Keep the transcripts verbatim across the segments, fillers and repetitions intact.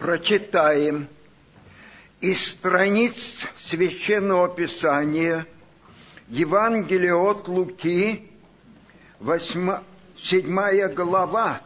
Прочитаем из страниц Священного Писания Евангелие от Луки, восьмая, седьмая глава,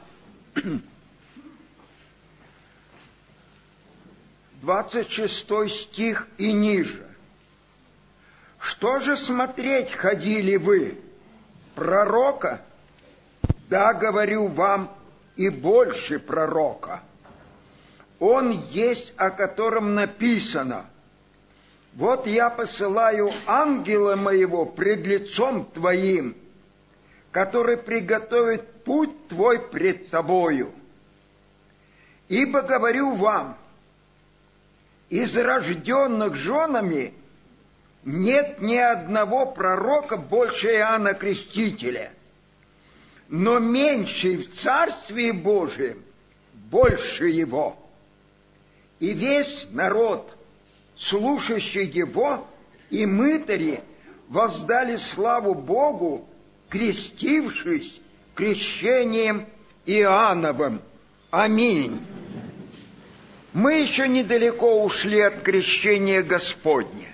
двадцать шестой стих и ниже. Что же смотреть ходили вы? Пророка? Да, говорю вам, и больше пророка. Он есть, о котором написано: вот я посылаю ангела моего пред лицом твоим, который приготовит путь твой пред тобою. Ибо говорю вам, из рожденных женами нет ни одного пророка больше Иоанна Крестителя, но меньший в Царстве Божием больше его. И весь народ, слушающий его, и мытари воздали славу Богу, крестившись крещением Иоанновым. Аминь. Мы еще недалеко ушли от крещения Господня.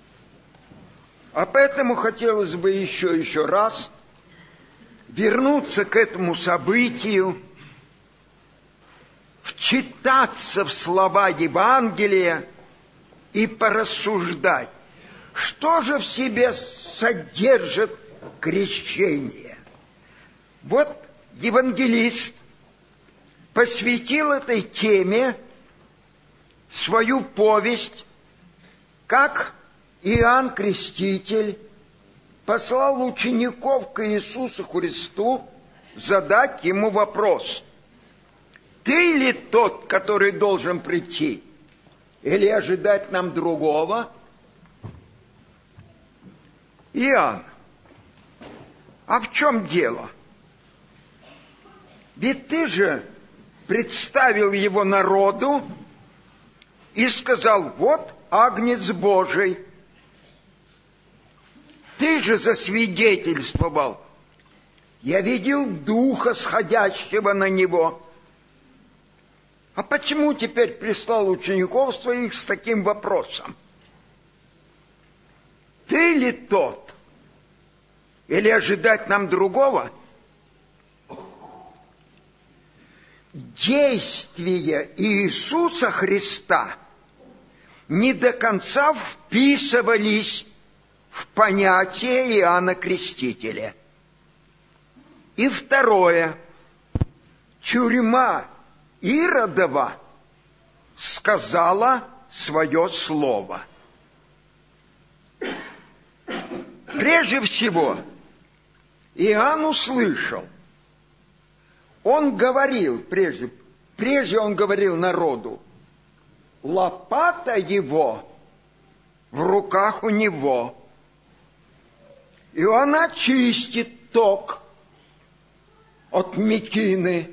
А поэтому хотелось бы еще, еще раз вернуться к этому событию, вчитаться в слова Евангелия и порассуждать, что же в себе содержит крещение. Вот евангелист посвятил этой теме свою повесть, как Иоанн Креститель послал учеников к Иисусу Христу задать ему вопрос: ты ли тот, который должен прийти, или ожидать нам другого? Иоанн, а в чем дело? Ведь ты же представил его народу и сказал: вот Агнец Божий. Ты же засвидетельствовал: я видел Духа, сходящего на него. А почему теперь прислал учеников своих с таким вопросом? Ты ли тот? Или ожидать нам другого? Действия Иисуса Христа не до конца вписывались в понятие Иоанна Крестителя. И второе. Тюрьма Иродова сказала свое слово. Прежде всего, Иоанн услышал. Он говорил, прежде, прежде он говорил народу: лопата его в руках у него, и он очистит ток от мекины.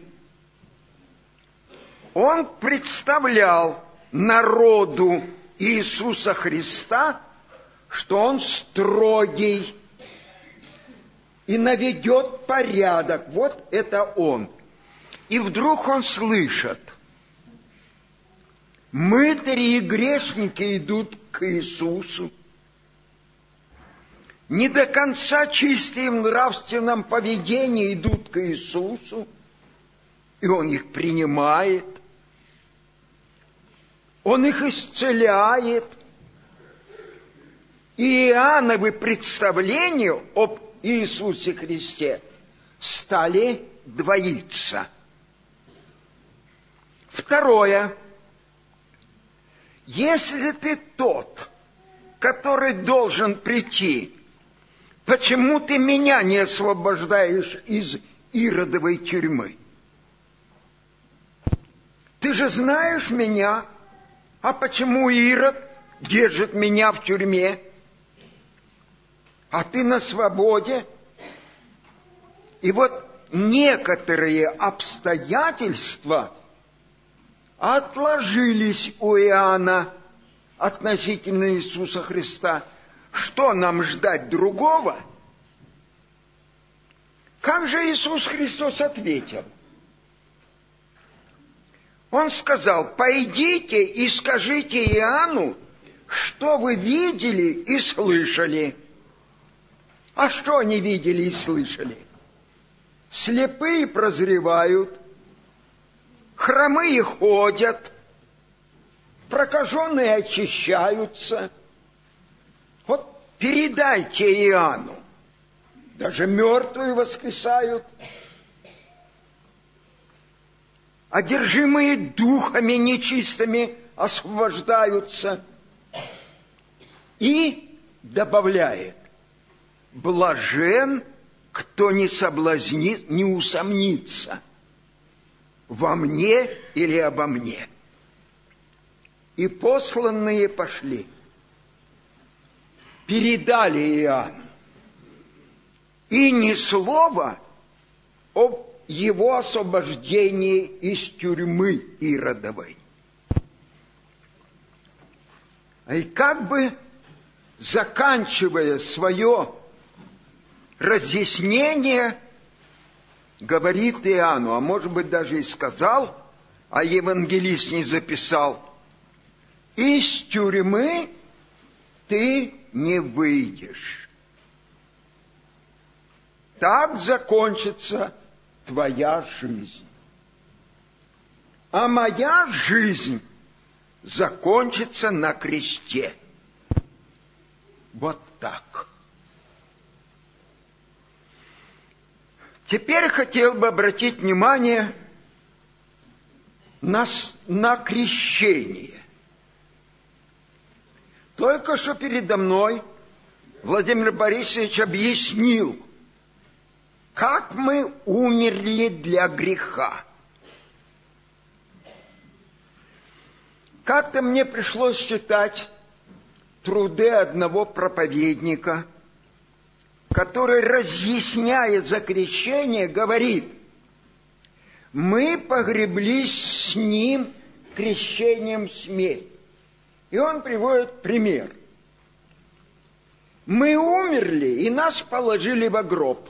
Он представлял народу Иисуса Христа, что он строгий и наведет порядок. Вот это он. И вдруг он слышит: мытари и грешники идут к Иисусу, не до конца чистые в нравственном поведении идут к Иисусу, и Он их принимает, Он их исцеляет. И Иоанновы представления об Иисусе Христе стали двоиться. Второе. Если ты тот, который должен прийти, почему ты меня не освобождаешь из Иродовой тюрьмы? Ты же знаешь меня, а почему Ирод держит меня в тюрьме, а ты на свободе? И вот некоторые обстоятельства отложились у Иоанна относительно Иисуса Христа. Что нам ждать другого? Как же Иисус Христос ответил? Он сказал: пойдите и скажите Иоанну, что вы видели и слышали. А что они видели и слышали? Слепые прозревают, хромые ходят, прокаженные очищаются. Вот передайте Иоанну. Даже мертвые воскресают. Одержимые духами нечистыми освобождаются. И добавляет: блажен, кто не соблазнит, не усомнится во мне или обо мне. И посланные пошли, передали Иоанну, и ни слова об его освобождении из тюрьмы Иродовой. И как бы заканчивая свое разъяснение, говорит Иоанну, а может быть даже и сказал, а евангелист не записал: из тюрьмы ты не выйдешь. Так закончится твоя жизнь. А моя жизнь закончится на кресте. Вот так. Теперь хотел бы обратить внимание на, на крещение. Только что передо мной Владимир Борисович объяснил, как мы умерли для греха. Как-то мне пришлось читать труды одного проповедника, который, разъясняя за крещение, говорит: мы погреблись с ним крещением в смерть. И он приводит пример. Мы умерли, и нас положили во гроб.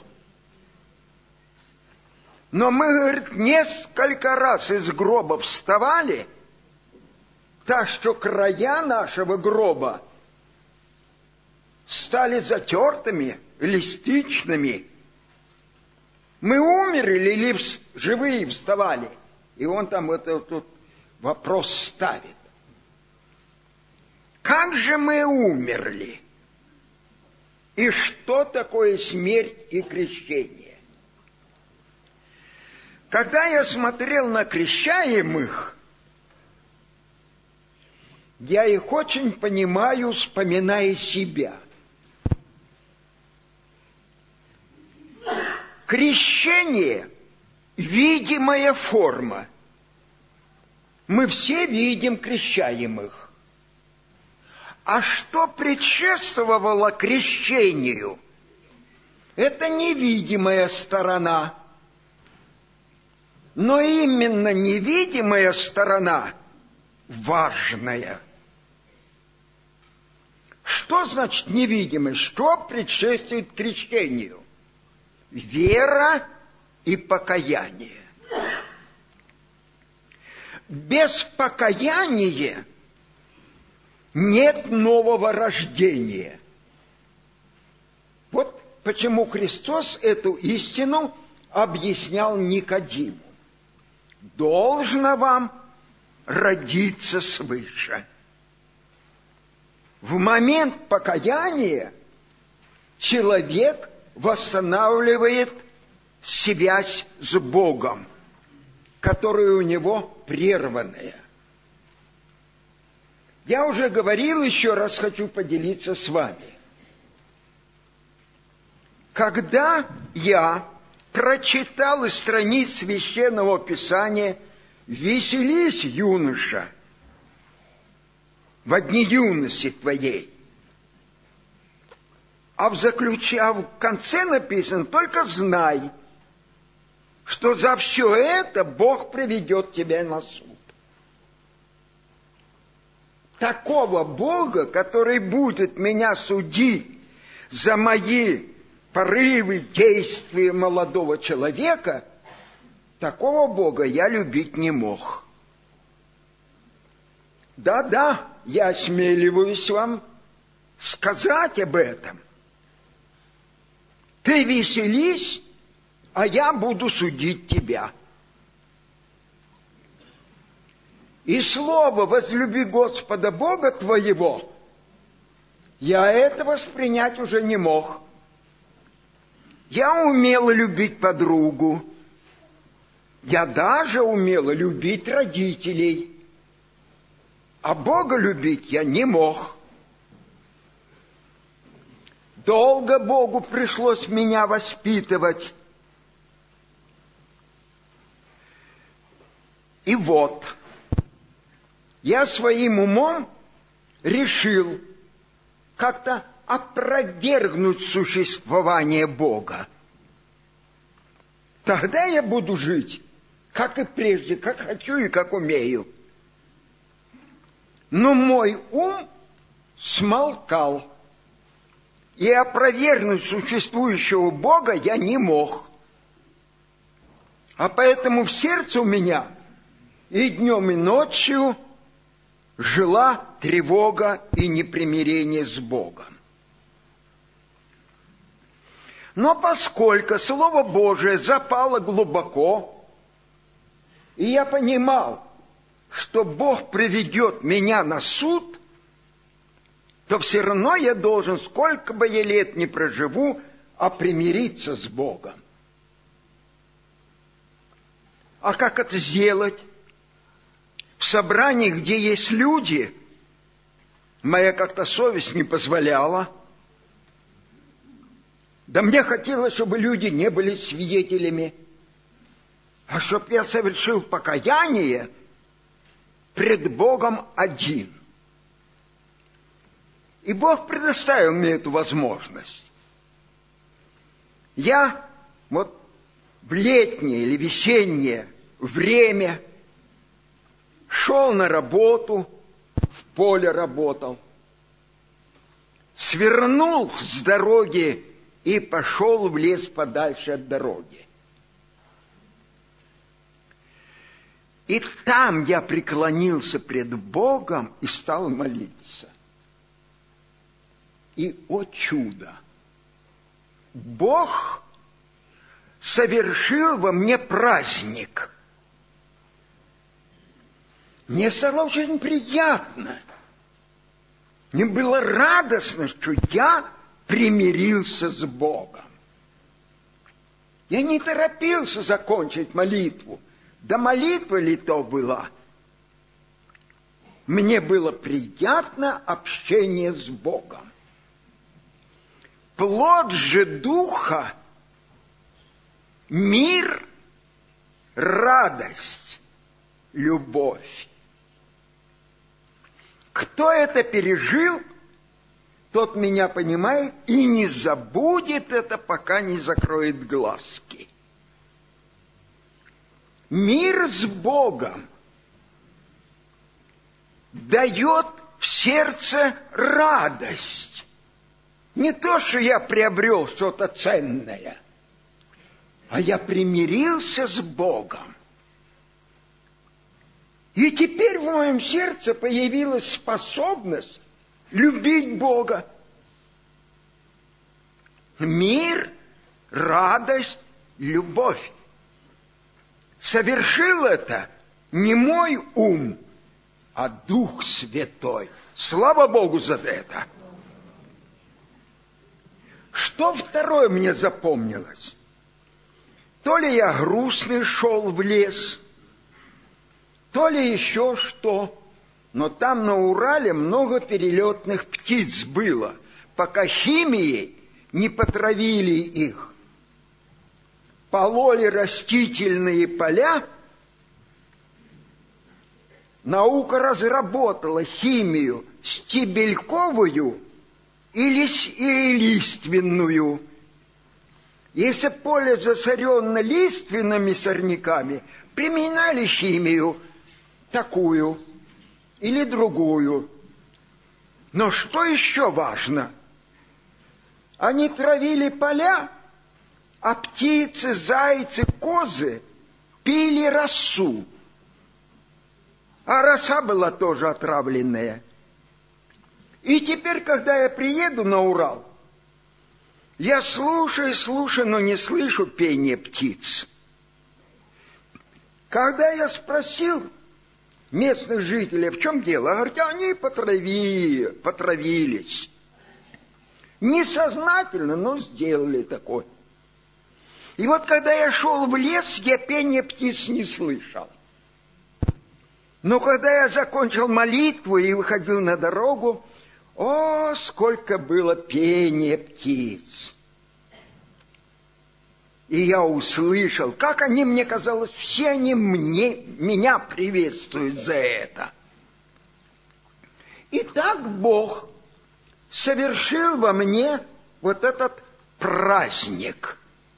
Но мы, говорит, несколько раз из гроба вставали, так что края нашего гроба стали затертыми, эластичными. Мы умерли или живые вставали? И он там этот вот вопрос ставит. Как же мы умерли? И что такое смерть и крещение? Когда я смотрел на крещаемых, я их очень понимаю, вспоминая себя. Крещение – видимая форма. Мы все видим крещаемых. А что предшествовало крещению? Это невидимая сторона. Но именно невидимая сторона важная. Что значит невидимость? Что предшествует крещению? Вера и покаяние. Без покаяния нет нового рождения. Вот почему Христос эту истину объяснял Никодиму. Должно вам родиться свыше. В момент покаяния человек восстанавливает связь с Богом, которая у него прерванная. Я уже говорил, еще раз хочу поделиться с вами. Когда я прочитал из страниц Священного Писания «Веселись, юноша, во дни юности твоей», а в, заключ... а в конце написано «Только знай, что за все это Бог приведет тебя на суд». Такого Бога, который будет меня судить за мои порывы, действия молодого человека, такого Бога я любить не мог. Да-да, я осмеливаюсь вам сказать об этом. Ты веселись, а я буду судить тебя. И слово «возлюби Господа Бога твоего» я это воспринять уже не мог. Я умела любить подругу. Я даже умела любить родителей. А Бога любить я не мог. Долго Богу пришлось меня воспитывать. И вот, я своим умом решил как-то опровергнуть существование Бога. Тогда я буду жить, как и прежде, как хочу и как умею. Но мой ум смолкал, и опровергнуть существующего Бога я не мог. А поэтому в сердце у меня и днем, и ночью жила тревога и непримирение с Богом. Но поскольку Слово Божие запало глубоко, и я понимал, что Бог приведет меня на суд, то все равно я должен, сколько бы я лет не проживу, а примириться с Богом. А как это сделать? В собрании, где есть люди, моя как-то совесть не позволяла. Да мне хотелось, чтобы люди не были свидетелями, а чтобы я совершил покаяние пред Богом один. И Бог предоставил мне эту возможность. Я вот в летнее или весеннее время шел на работу, в поле работал, свернул с дороги и пошел в лес подальше от дороги. И там я преклонился пред Богом и стал молиться. И, о чудо, Бог совершил во мне праздник. Мне стало очень приятно. Мне было радостно, что я примирился с Богом. Я не торопился закончить молитву. Да молитва ли то была? Мне было приятно общение с Богом. Плод же Духа — мир, радость, любовь. Кто это пережил, тот меня понимает и не забудет это, пока не закроет глазки. Мир с Богом дает в сердце радость. Не то, что я приобрел что-то ценное, а я примирился с Богом. И теперь в моем сердце появилась способность любить Бога. Мир, радость, любовь. Совершил это не мой ум, а Дух Святой. Слава Богу за это. Что второе мне запомнилось? То ли я грустный шел в лес, то ли еще что. Но там на Урале много перелетных птиц было, пока химией не потравили их. Пололи растительные поля. Наука разработала химию стебельковую и лиственную. Если поле засорено лиственными сорняками, применяли химию такую или другую. Но что еще важно? Они травили поля, а птицы, зайцы, козы пили росу. А роса была тоже отравленная. И теперь, когда я приеду на Урал, я слушаю, слушаю, но не слышу пения птиц. Когда я спросил местных жителей, в чем дело, говорят, они потрави, потравились. Несознательно, но сделали такое. И вот когда я шел в лес, я пения птиц не слышал. Но когда я закончил молитву и выходил на дорогу, о, сколько было пения птиц! И я услышал, как они, мне казалось, все они мне, меня приветствуют за это. И так Бог совершил во мне вот этот праздник.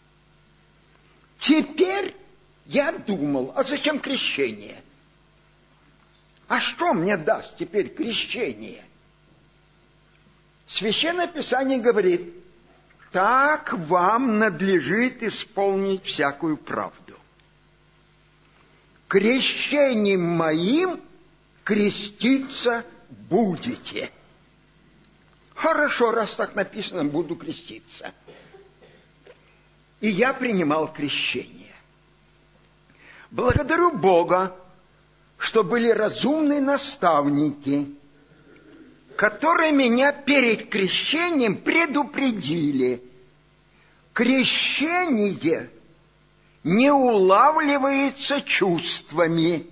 Теперь я думал, а зачем крещение? А что мне даст теперь крещение? Священное Писание говорит, так вам надлежит исполнить всякую правду. Крещением моим креститься будете. Хорошо, раз так написано, буду креститься. И я принимал крещение. Благодарю Бога, что были разумные наставники, которые меня перед крещением предупредили. Крещение не улавливается чувствами,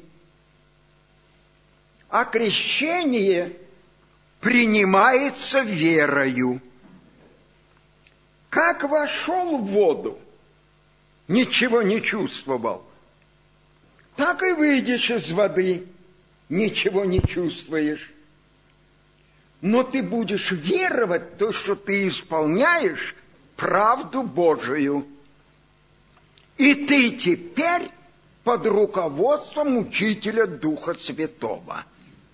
а крещение принимается верою. Как вошел в воду, ничего не чувствовал, так и выйдешь из воды, ничего не чувствуешь. Но ты будешь веровать в то, что ты исполняешь правду Божию. И ты теперь под руководством учителя Духа Святого.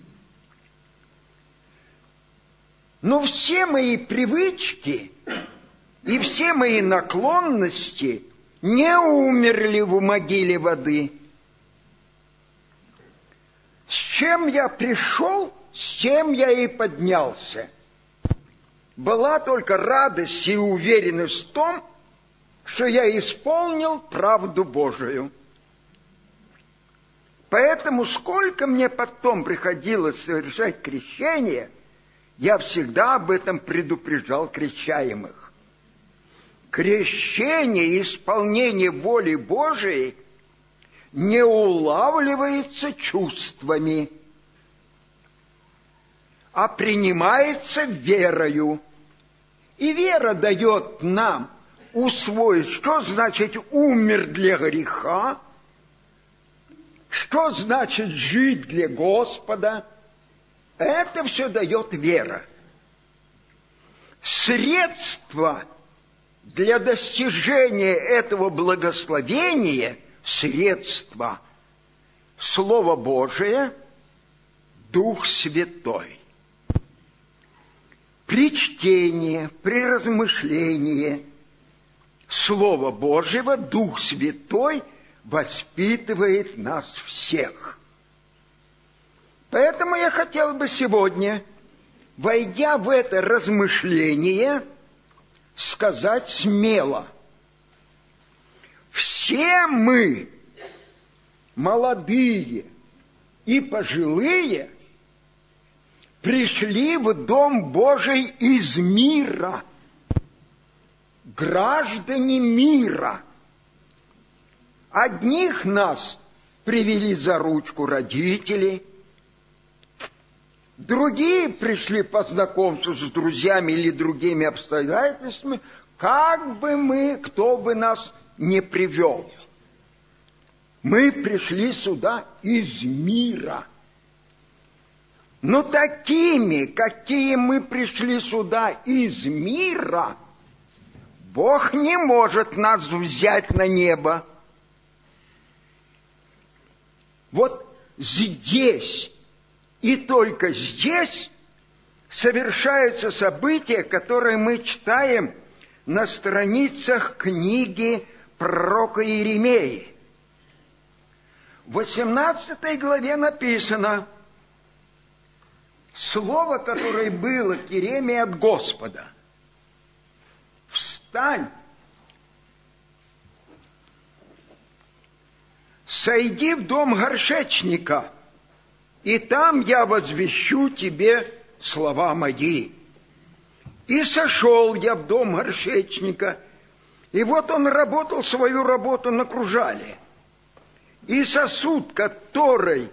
Но все мои привычки и все мои наклонности не умерли в могиле воды. С чем я пришел, с тем я и поднялся. Была только радость и уверенность в том, что я исполнил правду Божию. Поэтому, сколько мне потом приходилось совершать крещение, я всегда об этом предупреждал крещаемых. Крещение и исполнение воли Божией не улавливается чувствами, а принимается верою. И вера дает нам усвоить, что значит умер для греха, что значит жить для Господа. Это все дает вера. Средство для достижения этого благословения, средство Слово Божие, Дух Святой. При чтении, при размышлении Слова Божьего Дух Святой воспитывает нас всех. Поэтому я хотел бы сегодня, войдя в это размышление, сказать смело: все мы, молодые и пожилые, пришли в Дом Божий из мира, граждане мира. Одних нас привели за ручку родители, другие пришли по знакомству с друзьями или другими обстоятельствами, как бы мы, кто бы нас не привел. Мы пришли сюда из мира. Но такими, какие мы пришли сюда из мира, Бог не может нас взять на небо. Вот здесь и только здесь совершаются события, которые мы читаем на страницах книги пророка Иеремии. В восемнадцатой главе написано слово, которое было к Иеремии от Господа. «Встань, сойди в дом горшечника, и там я возвещу тебе слова мои». И сошел я в дом горшечника, и вот он работал свою работу на кружале. И сосуд, который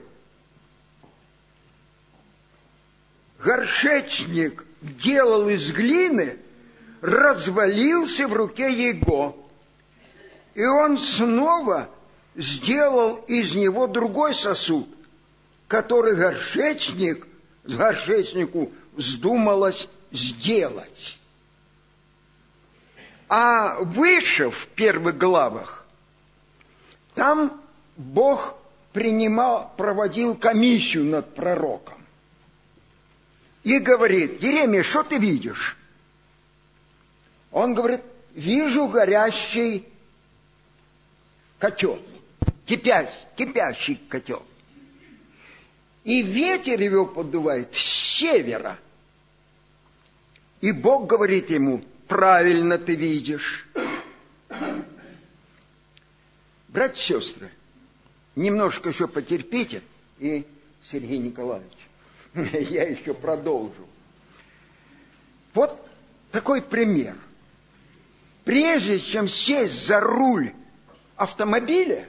горшечник делал из глины, развалился в руке его. И он снова сделал из него другой сосуд, который горшечник, горшечнику вздумалось сделать. А выше, в первых главах, там Бог принимал, проводил комиссию над пророком. И говорит: Иеремия, что ты видишь? Он говорит: вижу горящий котел, кипящий, кипящий котел. И ветер его поддувает с севера. И Бог говорит ему: правильно ты видишь. Братья и сестры, немножко еще потерпите, и Сергей Николаевич, я еще продолжу. Вот такой пример. Прежде чем сесть за руль автомобиля,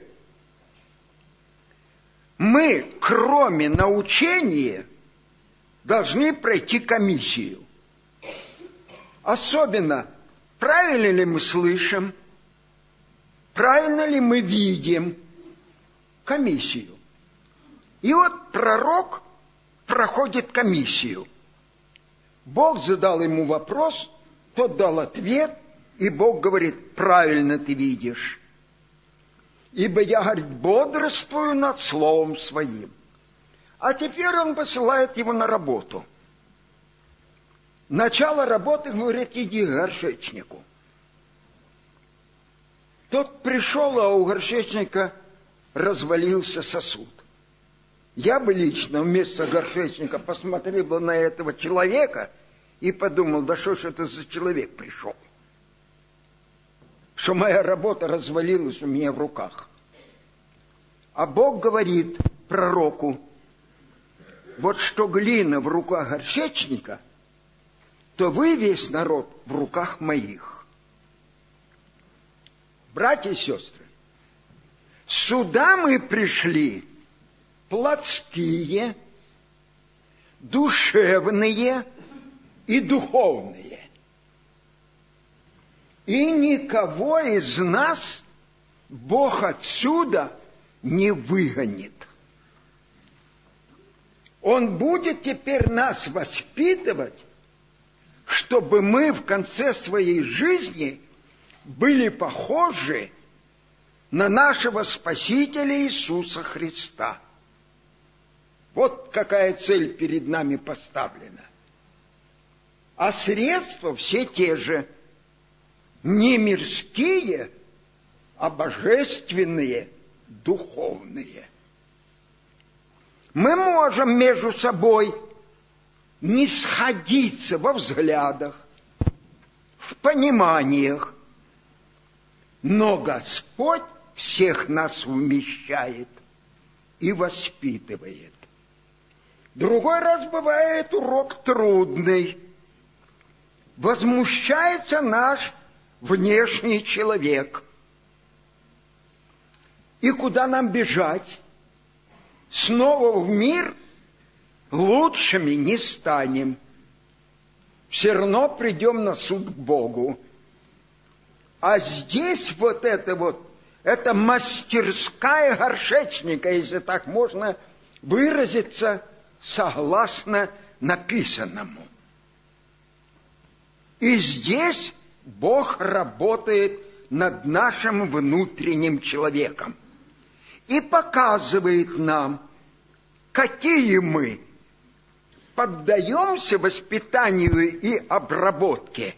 мы, кроме научения, должны пройти комиссию. Особенно, правильно ли мы слышим, правильно ли мы видим, комиссию. И вот пророк проходит комиссию. Бог задал ему вопрос, тот дал ответ, и Бог говорит: правильно ты видишь. Ибо я, говорит, бодрствую над словом своим. А теперь он посылает его на работу. Начало работы, говорит: иди к горшечнику. Тот пришел, а у горшечника развалился сосуд. Я бы лично вместо горшечника посмотрел бы на этого человека и подумал: да что ж это за человек пришел, что моя работа развалилась у меня в руках. А Бог говорит пророку: вот что глина в руках горшечника, то вы, весь народ, в руках моих. Братья и сестры, сюда мы пришли плотские, душевные и духовные. И никого из нас Бог отсюда не выгонит. Он будет теперь нас воспитывать, чтобы мы в конце своей жизни были похожи на нашего Спасителя Иисуса Христа. Вот какая цель перед нами поставлена. А средства все те же. Не мирские, а божественные, духовные. Мы можем между собой не сходиться во взглядах, в пониманиях, но Господь всех нас вмещает и воспитывает. Другой раз бывает урок трудный. Возмущается наш внешний человек. И куда нам бежать? Снова в мир? Лучшими не станем. Все равно придем на суд к Богу. А здесь вот это вот, это мастерская горшечника, если так можно выразиться, согласно написанному. И здесь Бог работает над нашим внутренним человеком и показывает нам, какие мы: поддаемся воспитанию и обработке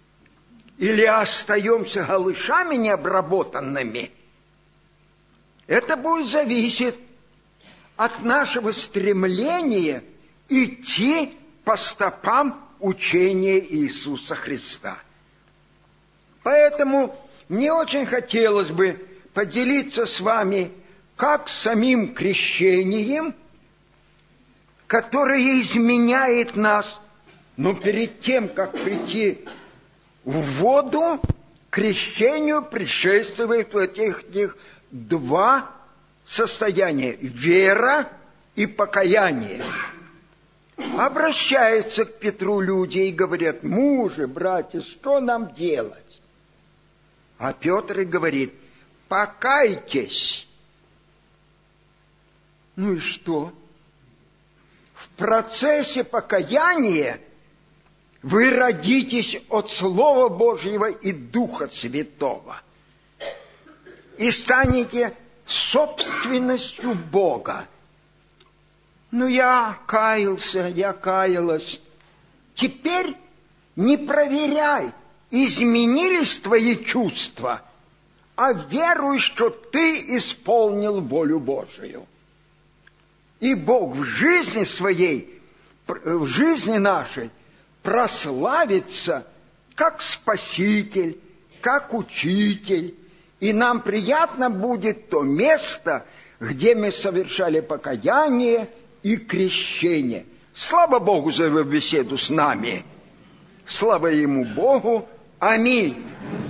или остаемся голышами необработанными. Это будет зависеть от нашего стремления идти по стопам учения Иисуса Христа. Поэтому мне очень хотелось бы поделиться с вами как самим крещением, которое изменяет нас, но перед тем, как прийти в воду, крещению предшествует вот этих, этих два состояния – вера и покаяние. Обращаются к Петру люди и говорят: мужи, братья, что нам делать? А Петр и говорит: покайтесь. Ну и что? В процессе покаяния вы родитесь от Слова Божьего и Духа Святого и станете собственностью Бога. Ну, я каялся, я каялась. Теперь не проверяй, изменились твои чувства, а веруй, что ты исполнил волю Божию. И Бог в жизни своей, в жизни нашей прославится как Спаситель, как Учитель. И нам приятно будет то место, где мы совершали покаяние и крещение. Слава Богу за его беседу с нами. Слава Ему Богу. Аминь.